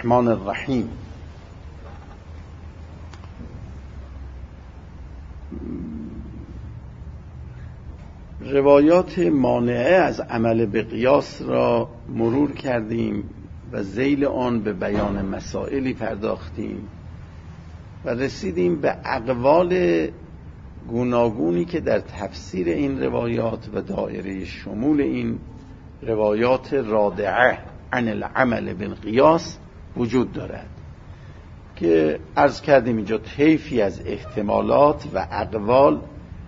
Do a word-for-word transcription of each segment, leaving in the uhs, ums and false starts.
الرحمن الرحیم. روایات مانعه از عمل به قیاس را مرور کردیم و ذیل آن به بیان مسائلی پرداختیم و رسیدیم به اقوال گوناگونی که در تفسیر این روایات و دایره شمول این روایات رادعه عن العمل بالقیاس وجود دارد که عرض کردیم اینجا طیفی از احتمالات و اقوال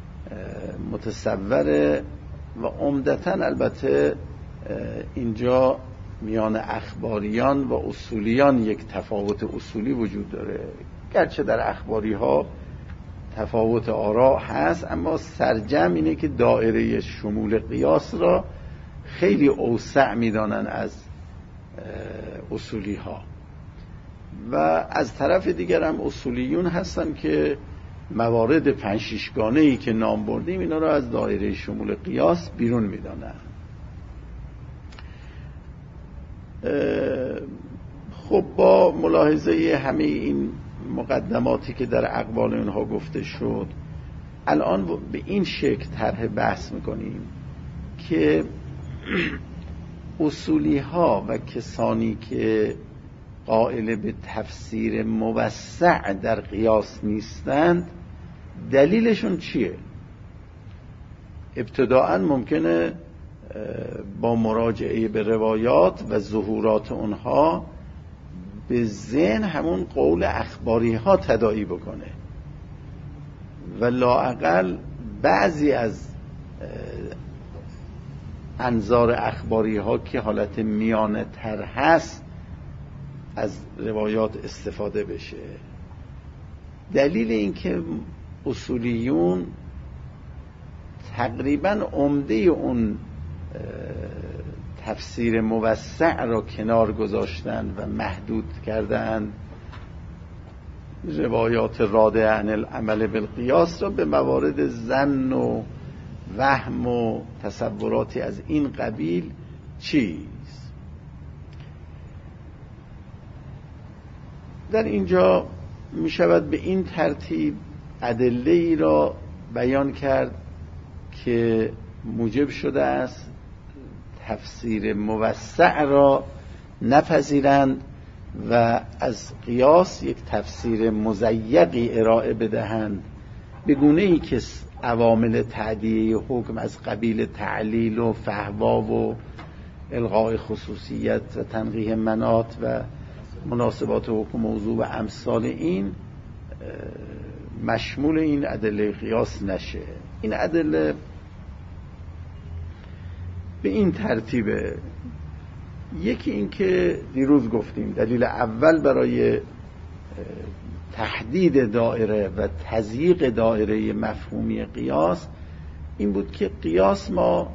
متصوره و عمدتاً البته اینجا میان اخباریان و اصولیان یک تفاوت اصولی وجود داره، گرچه در اخباری ها تفاوت آراء هست، اما سرجم اینه که دایره شمول قیاس را خیلی اوسع میدانن از اصولی ها و از طرف دیگر هم اصولیون هستن که موارد پنج شیشگانه ای که نام بردیم اینا را از دایره شمول قیاس بیرون میدانن. خب با ملاحظه همه این مقدماتی که در اقوال اونها گفته شد، الان به این شکل طرح بحث میکنیم که اصولی ها و کسانی که قائل به تفسیر موسع در قیاس نیستند دلیلشون چیه؟ ابتداءً ممکنه با مراجعه به روایات و ظهورات اونها به ذهن همون قول اخباری ها تداعی بکنه و لااقل بعضی از انظار اخباری ها که حالت میانه تر هست از روایات استفاده بشه. دلیل این که اصولیون تقریبا عمده اون تفسیر موسع را کنار گذاشتن و محدود کردن روایات رادعه عن العمل بالقیاس را به موارد ظن و وهم و تصوراتی از این قبیل چیز. در اینجا می شود به این ترتیب ادله ای را بیان کرد که موجب شده است تفسیر موسع را نپذیرند و از قیاس یک تفسیر مضیقی ارائه بدهند، به گونه ای که عوامل تعدیه حکم از قبیل تعلیل و فهوا و الغاء خصوصیت و تنقیح مناط و مناسبات حکم موضوع و امثال این مشمول این ادله قیاس نشه. این ادله به این ترتیبه. یکی این که دیروز گفتیم دلیل اول برای تحدید دایره و تضییق دایره مفهومی قیاس این بود که قیاس ما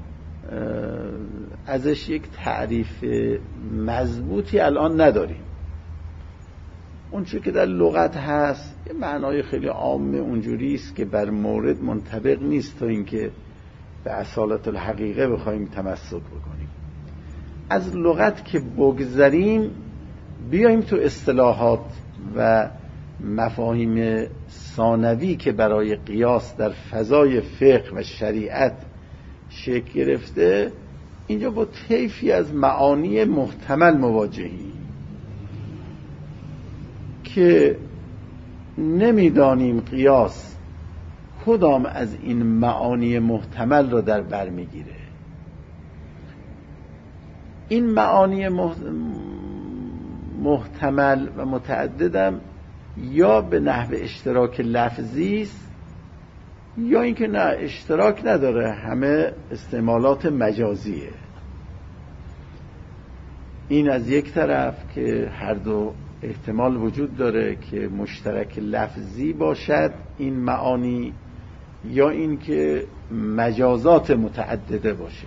ازش یک تعریف مضبوطی الان نداریم. اون چون که در لغت هست یه معنای خیلی عام اونجوری است که بر مورد منطبق نیست تا اینکه به اصالت الحقیقه بخوایم تمسک بکنیم. از لغت که بگذریم بیایم تو اصطلاحات و مفاهیم ثانوی که برای قیاس در فضای فقه و شریعت شکل گرفته. اینجا با طیفی از معانی محتمل مواجهیم که نمیدانیم قیاس کدام از این معانی محتمل را در بر میگیره. این معانی محتمل و متعددم یا به نحو اشتراک لفظی است یا اینکه نه اشتراک نداره، همه استعمالات مجازیه. این از یک طرف که هر دو احتمال وجود داره که مشترک لفظی باشد این معانی یا این که مجازات متعدده باشه.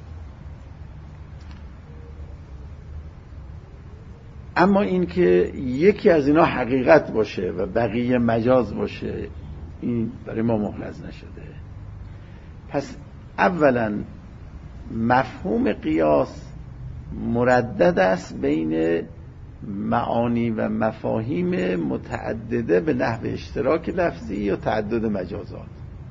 اما این که یکی از اینا حقیقت باشه و بقیه مجاز باشه این برای ما محرز نشده. پس اولا مفهوم قیاس مردد است بین معانی و مفاهیم متعدده به نحو اشتراک لفظی یا تعدد مجازات.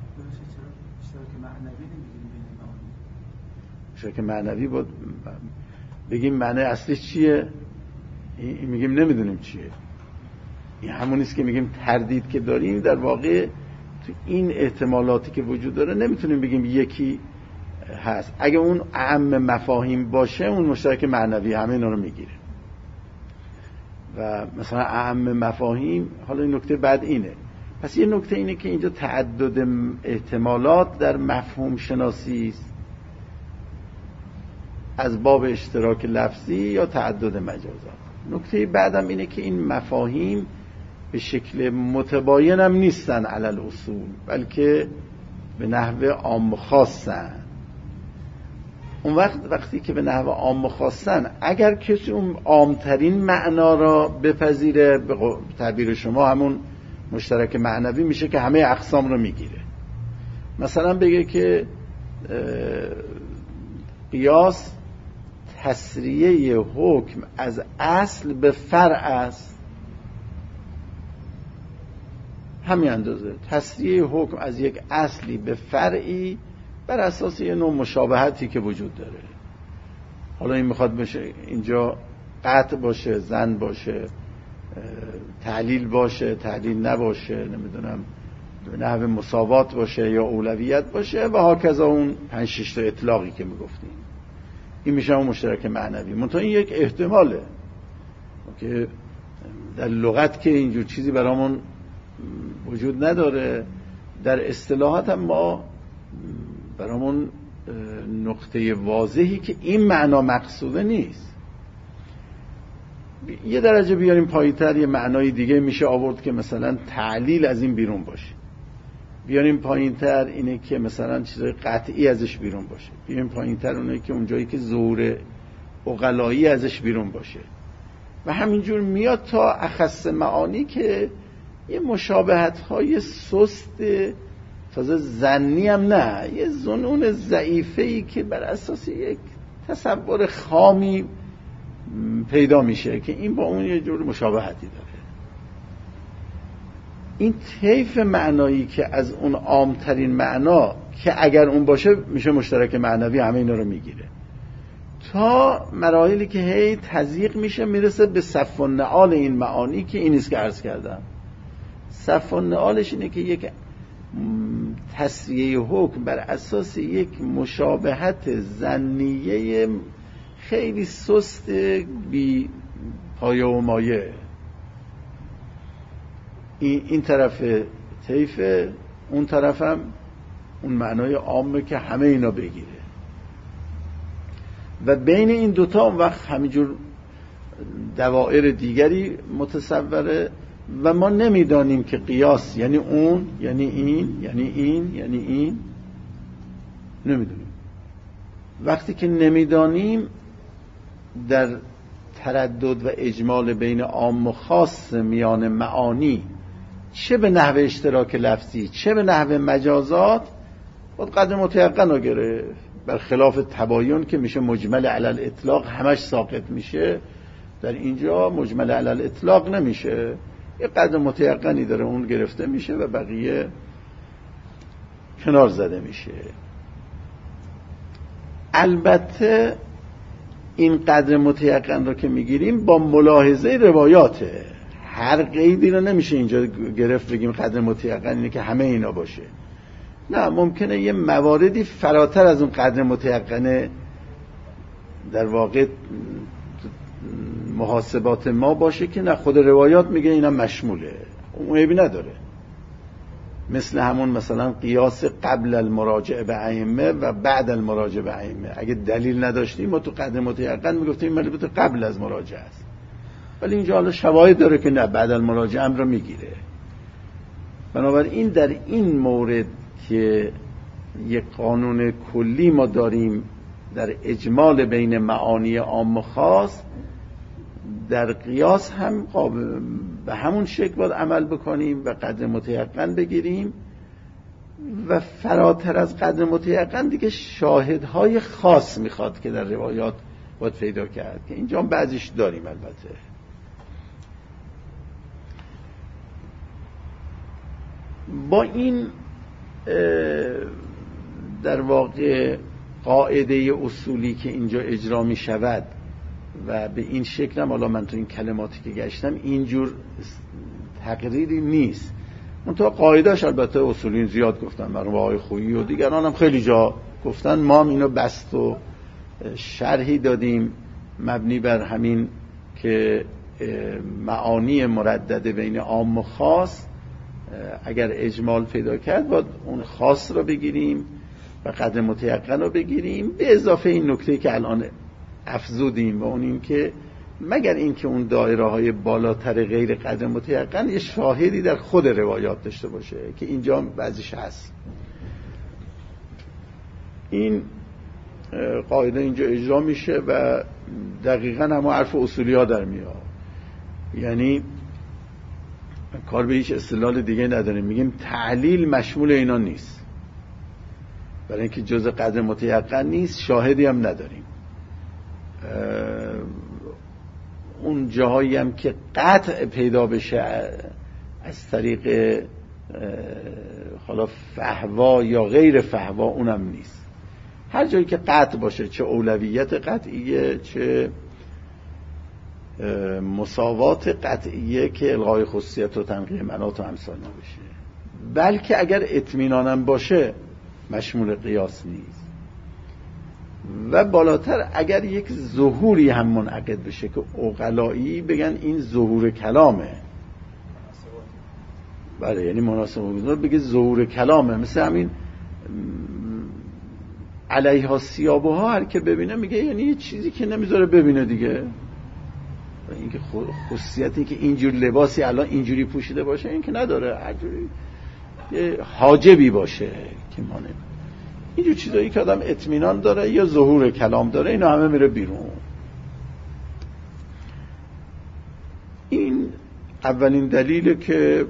اشتراک معنوی بود بگیم معنی اصلیش چیه؟ این میگیم نمیدونیم چیه. این همون نیست که میگیم تردید که داریم، در واقع تو این احتمالاتی که وجود داره نمیتونیم بگیم یکی هست. اگه اون اعم مفاهیم باشه اون مشترک معنوی همه اینا رو میگیره. و مثلا اعم مفاهیم، حالا این نکته بعد اینه، پس یه نکته اینه که اینجا تعدد احتمالات در مفهوم شناسی است از باب اشتراک لفظی یا تعدد مجازات. نکته بعدم اینه که این مفاهیم به شکل متباین هم نیستن علل اصول، بلکه به نحو عام خاصن. اون وقت وقتی که به نحو عام خاصن، اگر کسی اون عامترین معنا را بپذیره، به تعبیر شما همون مشترک معنوی میشه که همه اقسام رو میگیره. مثلا بگه که قیاس تسریه حکم از اصل به فرع است، همین اندازه تسریه حکم از یک اصلی به فرعی بر اساس یه نوع مشابهتی که وجود داره. حالا این میخواد بشه اینجا قطع باشه، ظن باشه، تعلیل باشه، تعلیل نباشه، نمیدونم به نحو مساوات باشه یا اولویت باشه و هاکذا اون پنج شش تا اطلاقی که میگفتیم. این میشه اون مشترک معنوی. منتها این یک احتماله که در لغت که اینجور چیزی برامون وجود نداره. در اصطلاحات هم ما برامون نقطه واضحی که این معنا مقصوده نیست. یه درجه بیاریم پایین‌تر یه معنای دیگه میشه آورد که مثلا تعلیل از این بیرون باشه. بیاریم پایین‌تر اینه که مثلا چیزای قطعی ازش بیرون باشه. بیاریم پایین‌تر اونه که اونجایی که ظهور عقلایی ازش بیرون باشه. و همینجور میاد تا اخص معانی که یه مشابهت‌های سست، تازه ظنی هم نه، یه ظنون ضعیفه‌ای که بر اساس یک تصور خامی پیدا میشه که این با اون یه جور مشابهتی داره. این طیف معنایی که از اون عامترین معنا که اگر اون باشه میشه مشترک معنوی، همه اینا رو میگیره، تا مراحلی که هی تضییق میشه میرسه به صف النعال این معانی که این نیست که عرض کردم. صف النعالش اینه که یک تسریه حکم بر اساس یک مشابهت ظنیه خیلی سست بی پایه و مایه. این, این طرف طیف، اون طرف هم اون معنای عامه که همه اینا بگیره و بین این دوتا اون وقت همینجور دوائر دیگری متصوره و ما نمیدانیم که قیاس یعنی اون، یعنی این، یعنی این، یعنی این، نمیدونیم. وقتی که نمیدانیم در تردد و اجمال بین عام و خاص میان معانی، چه به نحو اشتراک لفظی چه به نحو مجازات، باید قدر متیقن رو گرفت. برخلاف تباین که میشه مجمل علی الاطلاق همش ساقط میشه، در اینجا مجمل علی الاطلاق نمیشه، یه قدر متیقنی داره، اون گرفته میشه و بقیه کنار زده میشه. البته این قدر متیقن رو که میگیریم با ملاحظه روایاته، هر قیدی رو نمیشه اینجا گرفت بگیم قدر متیقن اینه که همه اینا باشه. نه، ممکنه یه مواردی فراتر از اون قدر متیقن در واقع محاسبات ما باشه که نه، خود روایات میگه اینا مشموله، اون عیبی نداره. مثل همون مثلا قیاس قبل المراجعه به ائمه و بعد المراجعه به ائمه، اگه دلیل نداشتیم ما تو قدر متیقن میگفتیم ملبوط قبل از مراجعه است، ولی اینجا حالا شواهد داره که نه، بعد المراجعه هم رو میگیره. بنابراین در این مورد که یک قانون کلی ما داریم در اجمال بین معانی عام و خاص، در قیاس هم به همون شکل باید عمل بکنیم و قدر متیقن بگیریم و فراتر از قدر متیقن دیگه شاهدهای خاص میخواد که در روایات باید پیدا کرد که اینجا بعضیش داریم البته. با این در واقع قاعده اصولی که اینجا اجرا می شود و به این شکل هم، حالا من تو این کلماتی که گشتم اینجور تقریری نیست، منتها قاعدهش البته اصولین زیاد گفتن، مرحوم آقای خویی و دیگران هم خیلی جا گفتن، ما هم اینو بست و شرحی دادیم مبنی بر همین که معانی مردده بین عام و خاص اگر اجمال پیدا کرد باید اون خاص رو بگیریم و قدر متیقن رو بگیریم، به اضافه این نکته که الان افزودیم و اون این که مگر این که اون دایره های بالاتر غیر قدر متیقن یه شاهدی در خود روایات داشته باشه که اینجا بعضیش هست. این قاعده اینجا اجرا میشه و دقیقاً همه حرف اصولی ها در میاد، یعنی کار به هیچ استدلال دیگه نداریم، میگیم تعلیل مشمول اینا نیست، برای اینکه جزء قدر متیقن نیست، شاهدی هم نداریم. اون جاهایی هم که قطع پیدا بشه از طریق حالا فهوا یا غیر فهوا اونم نیست. هر جایی که قطع باشه، چه اولویت قطعیه چه مساوات قطعیه که الغای خصوصیت و تنقیح مناط و امثال نباشه، بلکه اگر اطمینانم باشه مشمول قیاس نیست. و بالاتر اگر یک ظهوری هم منعقد بشه که عقلایی بگن این ظهور کلامه، بله یعنی مناسب بود بگه ظهور کلامه، مثل همین علیها سیابها هر که ببینه میگه یعنی یه چیزی که نمیذاره ببینه دیگه، اینکه خصوصیتی که اینجور لباسی الان اینجوری پوشیده باشه این که نداره، هر جوری حاجبی باشه که مانه اینجور چیزایی که آدم اطمینان داره یا ظهور کلام داره، اینا همه میره بیرون. این اولین دلیل که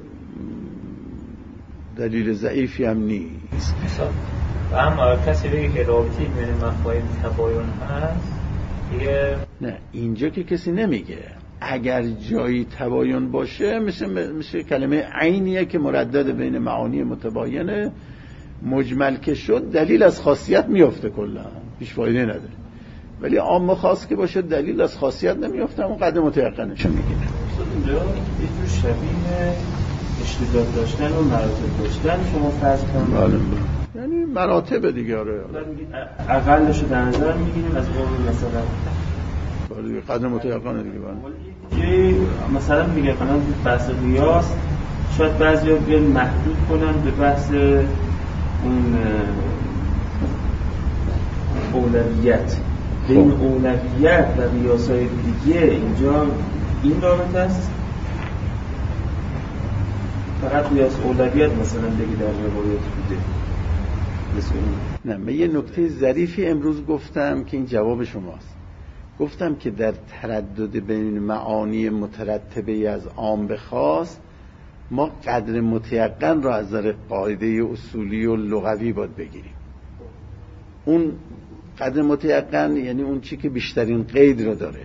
دلیل ضعیفی هم نیست. و اما کسی بگه که رابطی بین مفاهیم تباین هست دیگه نه، اینجا که کسی نمیگه. اگر جایی تباین باشه مثل مثل کلمه عینیه که مردد بین معانی متباینه، مجمل که شد دلیل از خاصیت میفته، کلا هیچ فایده نداره. ولی عام خاص که باشه دلیل از خاصیت نمیفته، اون قدر متیقنشو میگیره. اینجا یه جور شبیه اشتداد داشتن و مراتب داشتن شما فرض کنید. بله یعنی مراتب دیگه. آره اقلشو در نظر میگیریم از قول مثلا بله قدر متیقن دیگه. بله مثلا میگه مثلا بحث قیاس شاید بعضیا بیان محدود کنن به بحث اون اولویت، بین اولویت و قیاس‌های دیگه اینجا این رابطه است. فقط قیاس اولویت مثلا بگی در روایت بوده. نه من یه نکته ظریفی امروز گفتم که این جواب شماست. گفتم که در تردد بین معانی مترتبه از عام به خاص ما قدر متیقن را از نظر قاعده اصولی و لغوی باید بگیریم. اون قدر متیقن یعنی اون چی که بیشترین قید را داره،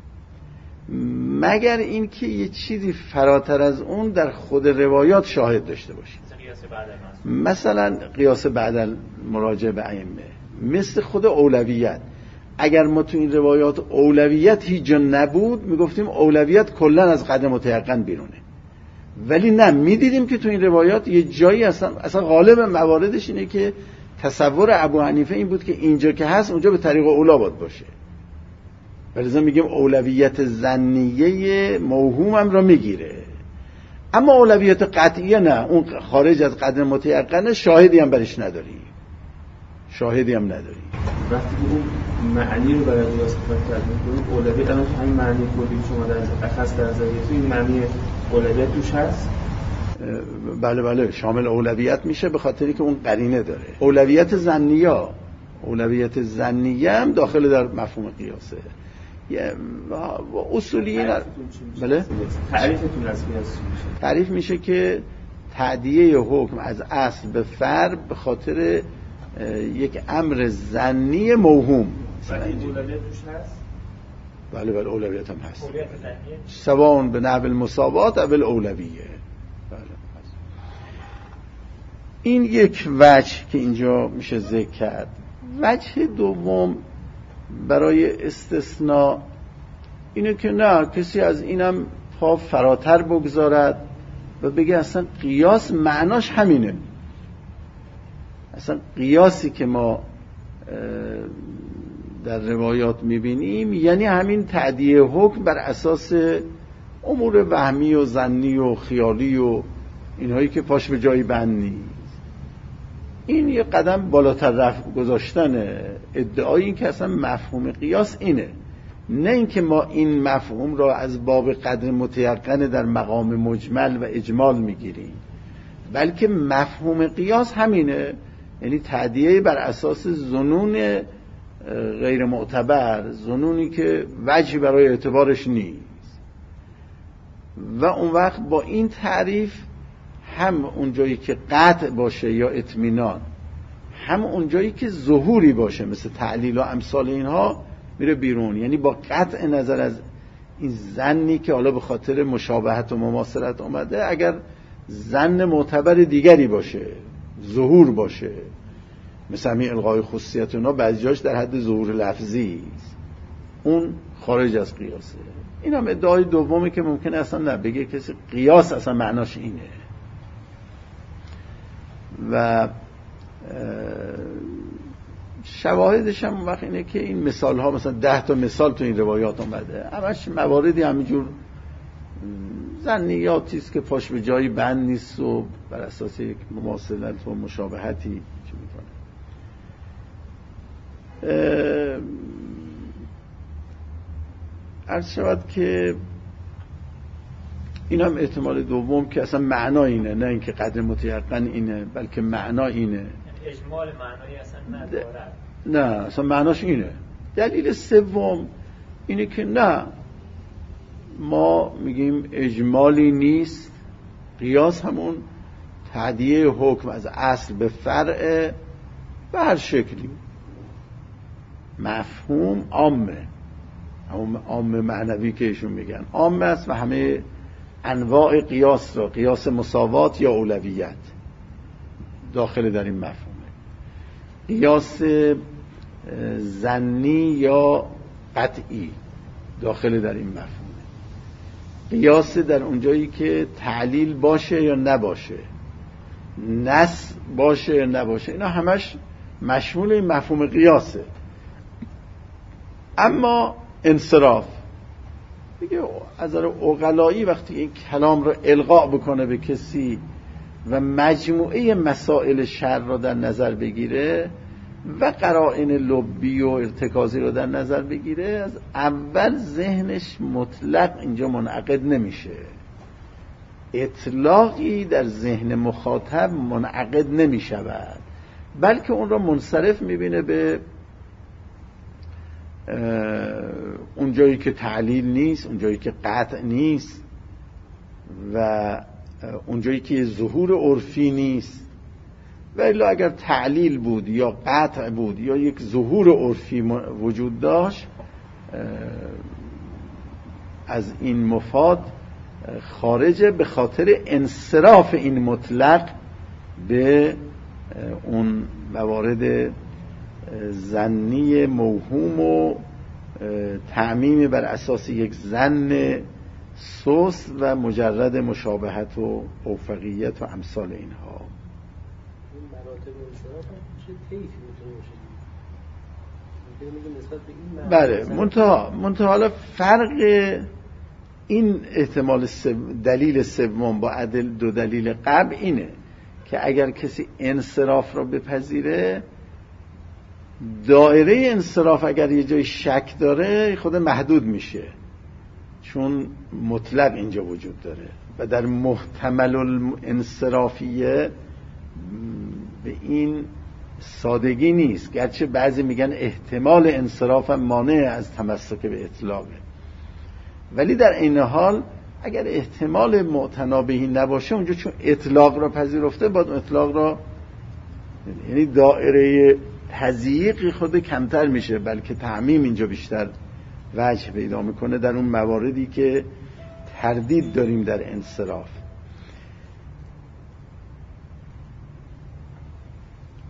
مگر این که یه چیزی فراتر از اون در خود روایات شاهد داشته باشیم. مثلا قیاس بعد مراجعه به ائمه، مثل خود اولویت. اگر ما تو این روایات اولویت هیچ جا نبود میگفتیم اولویت کلا از قدر متیقن بیرونه، ولی نه، میدیدیم که تو این روایات یه جایی اصلا اصلا غالب مواردش اینه که تصور ابو حنیفه این بود که اینجا که هست اونجا به طریق اولا باید باشه، ولذا میگیم اولویت ظنیه موهوم هم را میگیره. اما اولویت قطعیه نه، اون خارج از قدر متیقنه، شاهدی هم برش نداری، شاهدی هم نداری. وقتی که اون معنی رو برای قیاس مطرح می‌کنید، اولویت الان همین معنی کلی شما در اخص در نظر این معنی اولویت توش هست؟ بله بله شامل اولویت میشه، به خاطری که اون قرینه داره. اولویت ظنیه، اولویت ظنیه هم داخل در مفهوم قیاسه. یه اصولی نه. بله تعریفتون از قیاس میشه؟ تعریف میشه که تعدیه حکم از اصل به فرع به خاطر یک امر ظنی موهوم. بله اولویت توش هست؟ بله بله اولویت هم هست، سواء به نحو المساوات او الاولویه. بله این یک وجه که اینجا میشه ذکر کرد. وجه دوم برای استثناء اینه که نه کسی از اینم پا فراتر بگذارد و بگه اصلا قیاس معناش همینه. اصلا قیاسی که ما در روایات میبینیم یعنی همین تعدیه حکم بر اساس امور وهمی و ظنی و خیالی و اینهایی که پاش به جایی بند نیست. این یه قدم بالاتر رفت گذاشتن ادعای این که اصلا مفهوم قیاس اینه، نه اینکه ما این مفهوم را از باب قدر متیقن در مقام مجمل و اجمال میگیریم، بلکه مفهوم قیاس همینه، یعنی تعدیه بر اساس ظنون غیر معتبر، ظنونی که وجهی برای اعتبارش نیست. و اون وقت با این تعریف هم اونجایی که قطع باشه یا اطمینان، هم اونجایی که ظهوری باشه مثل تعلیل و امثال اینها میره بیرون. یعنی با قطع نظر از این ظنی که حالا به خاطر مشابهت و مماثلت اومده، اگر ظن معتبر دیگری باشه، ظهور باشه، مثل همین الغای خصوصیت اونا بعضی جاش در حد ظهور لفظی است، اون خارج از قیاسه. این هم ادعای دومی که ممکنه اصلا نبگه کسی قیاس اصلا معناش اینه. و شواهدش هم وقت اینه که این مثال ها مثلا ده تا مثال تو این روایات اومده، همش مواردی همینجور ظنیاتی است که پاش به جایی بند نیست و بر اساس یک مماثلت و مشابهتی چه میکنه. عرض شود که این هم احتمال دوم که اصلا معنا اینه، نه اینکه قدر متیقن اینه، بلکه معنا اینه. اجمال معنایی اصلا ندارد. نه اصلا معناش اینه. دلیل سوم اینه که نه، ما میگیم اجمالی نیست، قیاس همون تعدیه حکم از اصل به فرع به هر شکلی، مفهوم عامه، همون عام معنوی که ایشون میگن عامه است و همه انواع قیاس را، قیاس مساوات یا اولویت، داخل در این مفهومه. قیاس ظنی یا قطعی داخل در این مفهومه. قیاس در اونجایی که تعلیل باشه یا نباشه، نص باشه یا نباشه، اینا همش مشمول این مفهوم قیاسه. اما انصراف دیگه از نظر عقلایی وقتی این کلام رو القا بکنه به کسی و مجموعه مسائل شرع رو در نظر بگیره و قرائن لبی و ارتکازی رو در نظر بگیره، از اول ذهنش مطلق اینجا منعقد نمیشه، اطلاقی در ذهن مخاطب منعقد نمیشود، بلکه اون رو منصرف میبینه به اونجایی که تعلیل نیست، اونجایی که قطع نیست و اونجایی که ظهور عرفی نیست. و الا اگر تعلیل بود یا قطع بود یا یک ظهور عرفی وجود داشت، از این مفاد خارجه به خاطر انصراف این مطلق به اون موارد ظنی موهوم و تعمیم بر اساس یک ظن سوس و مجرد مشابهت و اوفقیت و امثال اینها. این مراتب انصراف چه طیفی میتونه باشه؟ بله، منتها منتها حالا فرق این احتمال سو... دلیل سوم با عدل دو دلیل قبل اینه که اگر کسی انصراف را بپذیره، دایره انصراف اگر یه جای شک داره خود محدود میشه، چون مطلق اینجا وجود داره و در محتمل الانصرافیه به این سادگی نیست، گرچه بعضی میگن احتمال انصراف هم مانع از تمسک به اطلاقه، ولی در این حال اگر احتمال معتنا بهی نباشه اونجا چون اطلاق را پذیرفته باید اطلاق را، یعنی دایره تضییق خود کمتر میشه، بلکه تعمیم اینجا بیشتر وجه پیدا میکنه در اون مواردی که تردید داریم در انصراف.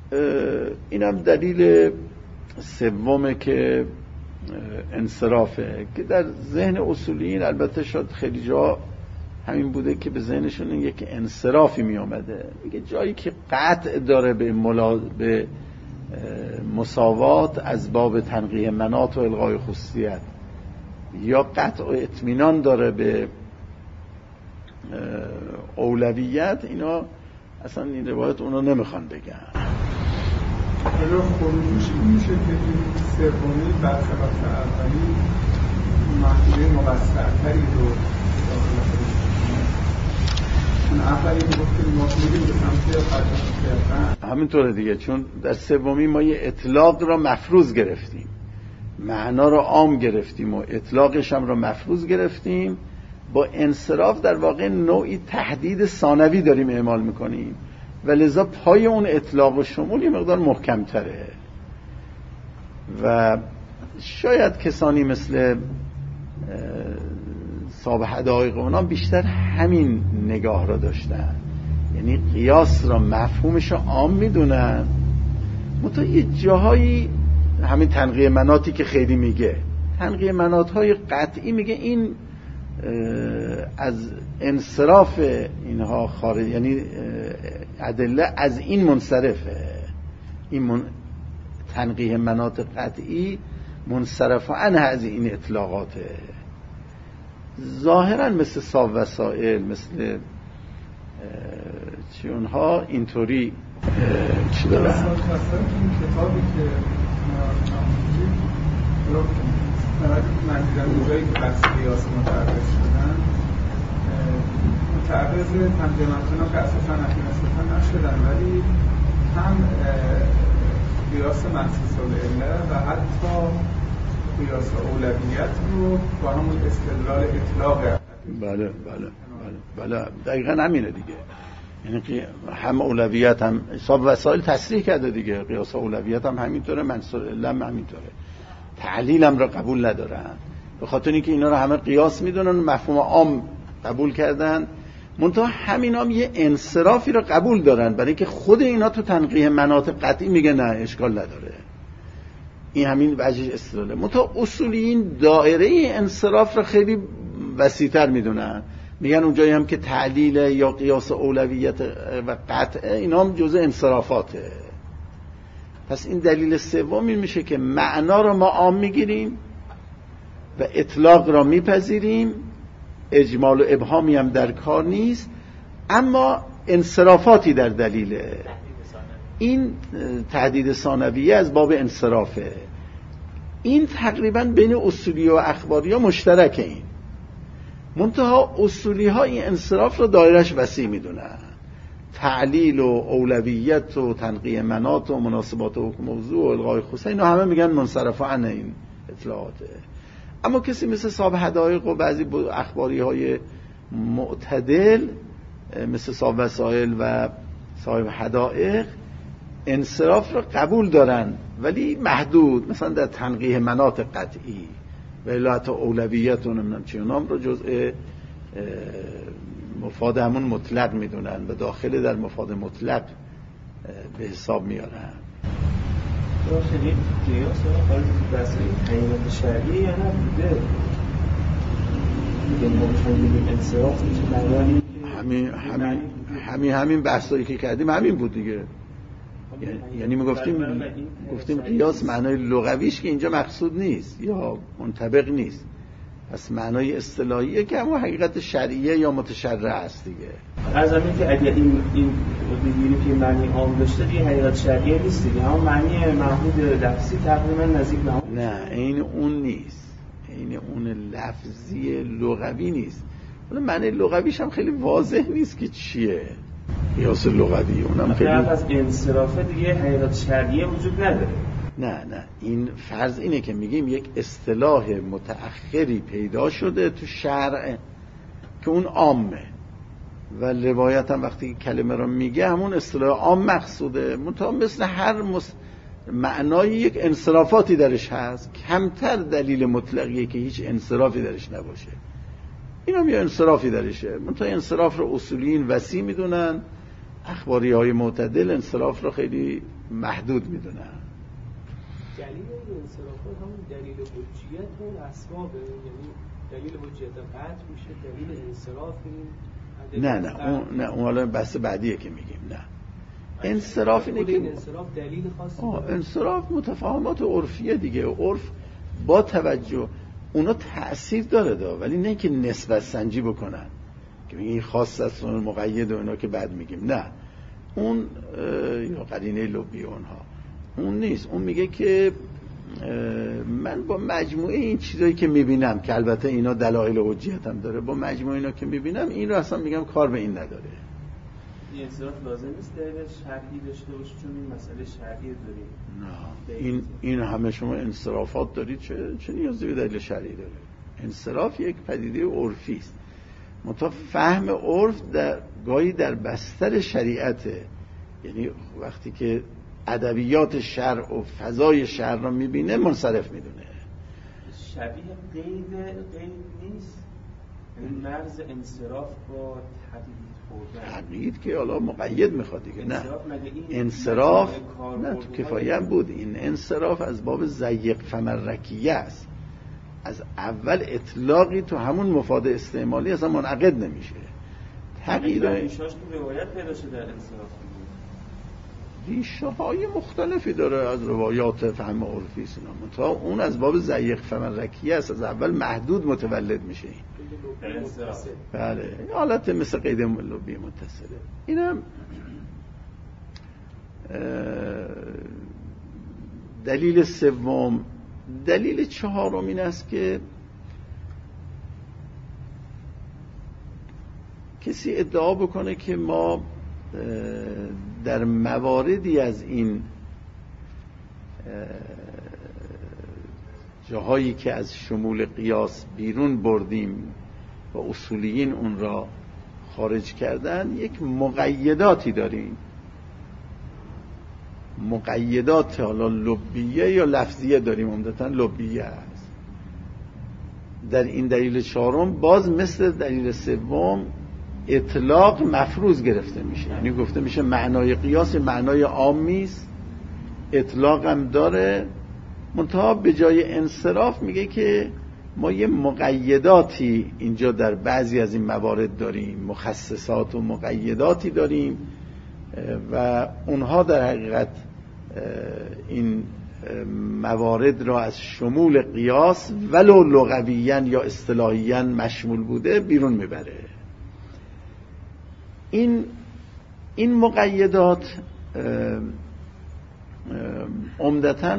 اینم دلیل سومه که انصرافه که در ذهن اصولیین البته شاید خیلی جا همین بوده که به ذهنشون یک انصرافی می آمده. میگه جایی که قطع داره به, ملا... به مساوات از باب تنقیه مناط و الغای خصوصیت، یا قطع و اطمینان داره به اولویت، اینا اصلا این روایت اونا نمیخوان بگن. حالا خروجش میشه که این سومی برخلاف اولی محدوده مقصرتری رو داخل خودش اون اولی که گفتیم ما میگیم به سمت قطع همینطوره دیگه، چون در سومی ما یه اطلاق را مفروض گرفتیم، معنا را عام گرفتیم و اطلاقش هم را مفروض گرفتیم. با انصراف در واقع نوعی تحدید ثانوی داریم اعمال میکنیم و لذا پای اون اطلاق و شمول یه مقدار محکم تره و شاید کسانی مثل صاحب حدائق اونا بیشتر همین نگاه را داشتن، یعنی قیاس را مفهومش را عام میدونن، منتها یه جاهایی همین تنقیه مناطی که خیلی میگه، تنقیه مناطهای قطعی میگه این از انصراف اینها خارج، یعنی ادله از این منصرفه، این من... تنقیه مناط قطعی منصرف عنه از این اطلاقاته. ظاهرا مثل صاحب وسائل، مثل چی اونها اینطوری چی دارن؟ این کتابی که برای منظورم جایی که بحث قیاس متعرض شدن، متعرض تنظیماتون که اساسا نتونستن نشدن، ولی هم قیاس محسوس العله و حتی قیاس اولویت رو با همون استدلال اطلاق. بله بله بله بله دقیقا همینه دیگه، یعنی هم اولویت هم حساب وسائل تصریح کرده دیگه، قیاس اولویت هم همینطوره، منصور العله هم همینطوره، تعلیل هم را قبول ندارن به خاطر اینکه اینا رو همه قیاس میدونن، مفهوم عام قبول کردن، منتها همین هم یه انصرافی رو قبول دارن، برای اینکه خود اینا تو تنقیه مناط قطعی میگه نه اشکال نداره، این همین وجه استدلاله. منتها اصولیین دایره انصراف رو خیلی وسیع‌تر میدونن، میگن اونجایی هم که تعلیل یا قیاس اولویت و قطع اینا هم جزء انصرافاته. پس این دلیل سوم این میشه که معنا رو ما عام میگیریم و اطلاق را میپذیریم، اجمال و ابهامی هم در کار نیست، اما انصرافاتی در دلیله. این تحدید ثانویه از باب انصرافه. این تقریبا بین اصولی و اخباری ها مشترکه. این منتها اصولی ها این انصراف رو دایرش وسیع میدونن، تعلیل و اولویت و تنقیه مناط و مناسبات و موضوع و الغای خصوصی، اینا همه میگن منصرف عن این اطلاعاته. اما کسی مثل صاحب حدائق و بعضی اخباری های معتدل مثل صاحب وسائل و صاحب حدائق انصراف رو قبول دارن، ولی محدود، مثلا در تنقیه مناط قطعی و الهت اولویت و نمیدونم چی، اونام رو جزء مفاد همون مطلق میدونن و داخل در مفاد مطلق به حساب میارن. داخلی قیاس حالا بحث تعیینات شرعی یا نبوده؟ میگه ما میخوایم بگیم انصراف میشه بیانی همین همین همین همین بحثایی که کردیم همین بود دیگه. یعنی میگفتیم گفتیم قیاس معنای لغویش که اینجا مقصود نیست یا منطبق نیست، پس معنای اصطلاحیه که همون حقیقت شرعیه یا متشرع است دیگه. از همین که اگر این این بگیریم که معنی عام داشته دیگه حقیقت شرعیه نیست دیگه، همون معنی محمود لفظی تقریبا نزدیک به همون. نه این اون نیست، این اون لفظی لغوی نیست. حالا معنی لغویش هم خیلی واضح نیست که چیه قیاس لغوی، اونم خیلی از انصرافه دیگه حقیقت شرعیه وجود نداره. نه نه این فرض اینه که میگیم یک اصطلاح متأخری پیدا شده تو شرع که اون عامه و روایت هم وقتی کلمه رو میگه همون اصطلاح عام مقصوده، منتها مثل هر مس... معنای یک انصرافاتی درش هست، کمتر دلیل مطلقیه که هیچ انصرافی درش نباشه، این هم یه انصرافی درشه، منتها انصراف رو اصولیین وسیع میدونن اخباری های معتدل انصراف رو خیلی محدود میدونن. دلیل این انصراف ها همون دلیل حجیت اون اسبابه، یعنی دلیل حجیت قطع میشه دلیل انصراف این. نه نه اون نه اون حالا بحث بعدیه که میگیم. نه انصراف اینه که انصراف دلیل خاصی آه انصراف متفاهمات عرفیه دیگه. عرف با توجه اونا تأثیر داره دا، ولی نه که نسبت سنجی بکنن که این خاص است و مقید و اینا که بعد میگیم. نه اون یا قرینه لبی اونها اون نیست. اون میگه که من با مجموعه این چیزایی که میبینم که البته اینا دلایل حجیت هم داره، با مجموعه اینا که میبینم این رو اصلا میگم کار به این نداره. این انصراف لازم نیست دلیل شرعی داشته باشه چون این مسئله شرعی داریم. نه این این همه شما انصرافات دارید، چه چه نیازی به دلیل شرعی داره؟ انصراف یک پدیده عرفی است. منتها فهم عرف در گاهی در بستر شریعته، یعنی وقتی که ادبیات شرع و فضای شرع را میبینه منصرف میدونه. شبیه قید قید نیست، این مرز انصراف با تقیید خوردن. تقیید که حالا مقید میخواد دیگه. نه انصراف نه تو کفایه هم بود. این انصراف از باب ضیق فمرکیه است. از اول اطلاقی تو همون مفاد استعمالی اصلا منعقد نمیشه. تقیید ریشه‌اش تو روایت پیدا شده در انصراف. ریشه های مختلفی داره از روایات فهم عرفی است. تا اون از باب ضیق فمرکیه است، از اول محدود متولد میشه. بله حالت مثل قید لبی متصله. اینم دلیل سوم. دلیل چهارم این است که کسی ادعا بکنه که ما در مواردی از این جاهایی که از شمول قیاس بیرون بردیم و اصولیین اون را خارج کردن یک مقیداتی داریم. مقیدات حالا لبیه یا لفظیه داریم، عمدتاً لبیه است. در این دلیل چهارم باز مثل دلیل سوم اطلاق مفروض گرفته میشه، یعنی گفته میشه معنای قیاس معنای عامی است، اطلاق هم داره، منتها به جای انصراف میگه که ما یه مقیداتی اینجا در بعضی از این موارد داریم، مخصصات و مقیداتی داریم و اونها در حقیقت این موارد را از شمول قیاس ولو لغویاً یا اصطلاحیاً مشمول بوده بیرون میبره. این این مقیدات عمدتاً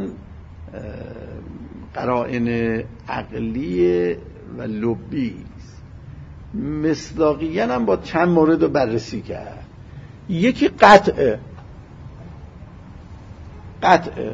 قرائن عقلی و لبی است. مصداقیاً هم با چند مورد رو بررسی کرد. یکی قطعه قطعه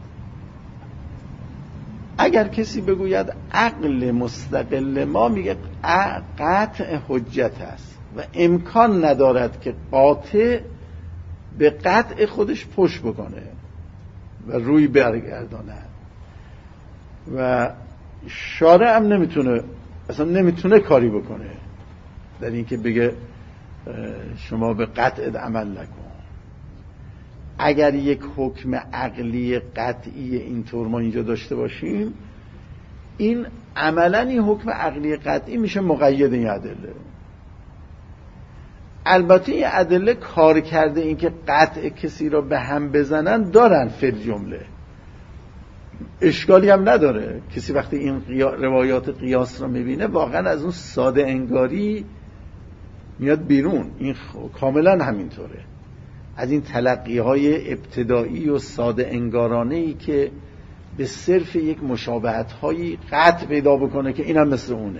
اگر کسی بگوید عقل مستقل ما، میگه قطع حجت است و امکان ندارد که قاطع به قطع خودش پشت بکنه و روی برگرداند و شارع هم نمیتونه اصلا نمیتونه کاری بکنه در این که بگه شما به قطع عمل نکن. اگر یک حکم عقلی قطعی اینطور ما اینجا داشته باشیم، این عملا این حکم عقلی قطعی میشه مقید این ادله. البته این ادله کار کرده این که قطع کسی را به هم بزنن دارن فی الجمله، اشکالی هم نداره. کسی وقتی این روایات قیاس را میبینه واقعا از اون ساده انگاری میاد بیرون. این کاملا همینطوره، از این تلقی های ابتدایی و ساده انگارانه ای که به صرف یک مشابهت هایی قطع پیدا بکنه که اینم مثل اونه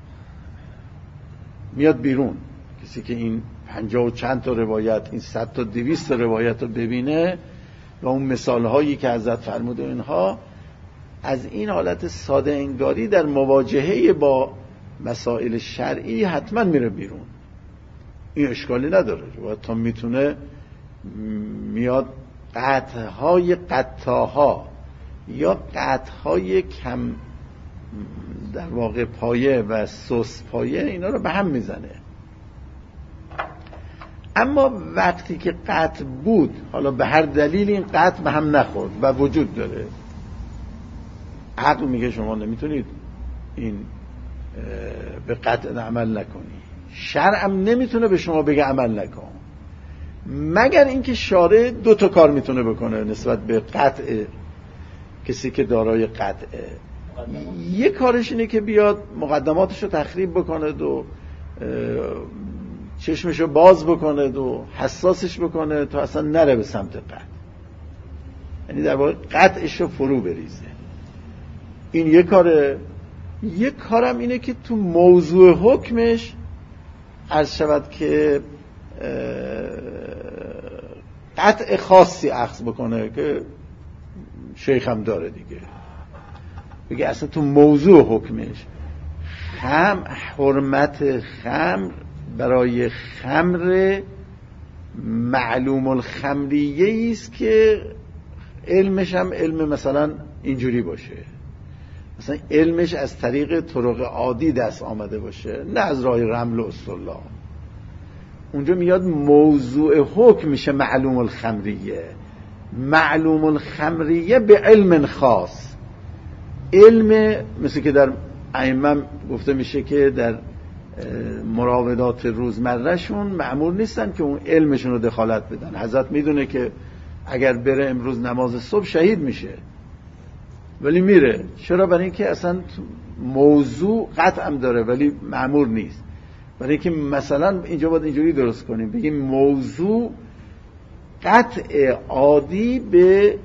میاد بیرون. کسی که این پنجاه و چند تا روایت، این صد تا دویست تا روایت رو ببینه و اون مثال هایی که حضرت فرموده اینها، از این حالت ساده انگاری در مواجهه با مسائل شرعی حتما میره بیرون. این اشکالی نداره، و تا میتونه میاد قطعهای قطعها یا قطعهای کم در واقع پایه و سوس پایه اینا رو به هم میزنه. اما وقتی که قطع بود، حالا به هر دلیل این قطع به هم نخورد و وجود داره، عقل میگه شما نمیتونید این به قطع عمل نکنی، شرعم نمیتونه به شما بگه عمل نکن، مگر اینکه شارع دو تا کار میتونه بکنه نسبت به قطع کسی که دارای قطعه. یه کارش اینه که بیاد مقدماتشو تخریب بکنه و چشمشو باز بکنه و حساسش بکنه تا اصلا نره به سمت قطع، یعنی در واقع قطعشو فرو بریزه. این یه کاره. یه کارم اینه که تو موضوع حکمش عرض شود که قطع خاصی اخذ بکنه که شیخ هم داره دیگه، بگه اصلا تو موضوع حکمش هم حرمت خمر برای خمر معلوم الخمریه است که علمش هم علم مثلا اینجوری باشه، مثلا علمش از طریق طرق عادی دست آمده باشه، نه از راه رمل و اصطلاح. اونجا میاد موضوع حکم میشه معلوم الخمریه. معلوم الخمریه به علم خاص، علم مثل که در ائمه گفته میشه که در مراودات روزمره شون مأمور نیستن که اون علمشون رو دخالت بدن. حضرت میدونه که اگر بره امروز نماز صبح شهید میشه ولی میره. چرا؟ برای اینکه اصلا موضوع قطعم داره ولی مأمور نیست. برای اینکه مثلا اینجا باید اینجوری درست کنیم، بگیم موضوع قطع عادی به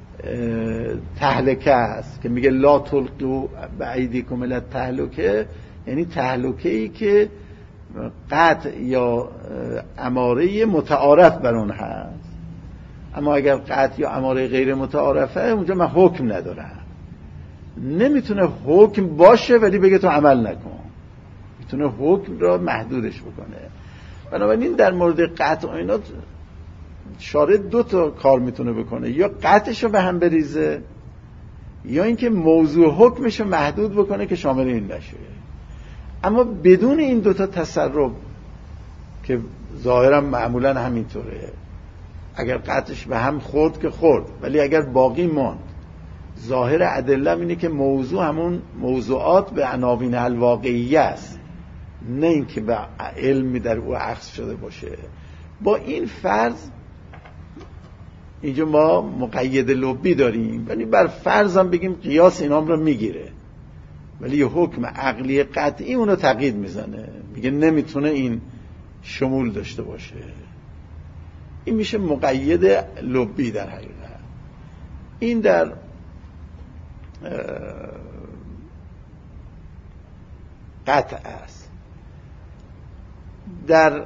تهلکه است که میگه لا تلقوا بایدیکم الی التهلکه، یعنی تهلکه‌ای که قطع یا اماره متعارف بر اون هست. اما اگر قطع یا اماره غیر متعارفه اونجا من حکم ندارم. نمیتونه حکم باشه ولی بگه تو عمل نکن، میتونه حکم را محدودش بکنه. بنابراین در مورد قطع و اینا شارع دو تا کار میتونه بکنه، یا قطعشو به هم بریزه یا اینکه موضوع حکمشو محدود بکنه که شامل این نشه. اما بدون این دوتا تصرف که ظاهرا معمولا همینطوره، اگر قطعش به هم خورد که خورد ولی اگر باقی ماند، ظاهر ادله اینه که موضوع همون موضوعات به عناوین الواقعیه است، نه اینکه به علمی در او اخذ شده باشه. با این فرض اینجا ما مقید لبی داریم، ولی بر فرض هم بگیم قیاس اینام رو میگیره، ولی یه حکم عقلی قطعی اونو تقیید میزنه، میگه نمیتونه این شمول داشته باشه. این میشه مقید لبی در حقیقت. این در قطع است. در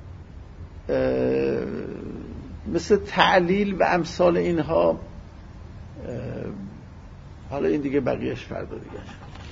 مثل تعلیل و امثال اینها، حالا این دیگه بقیهش فردا دیگه.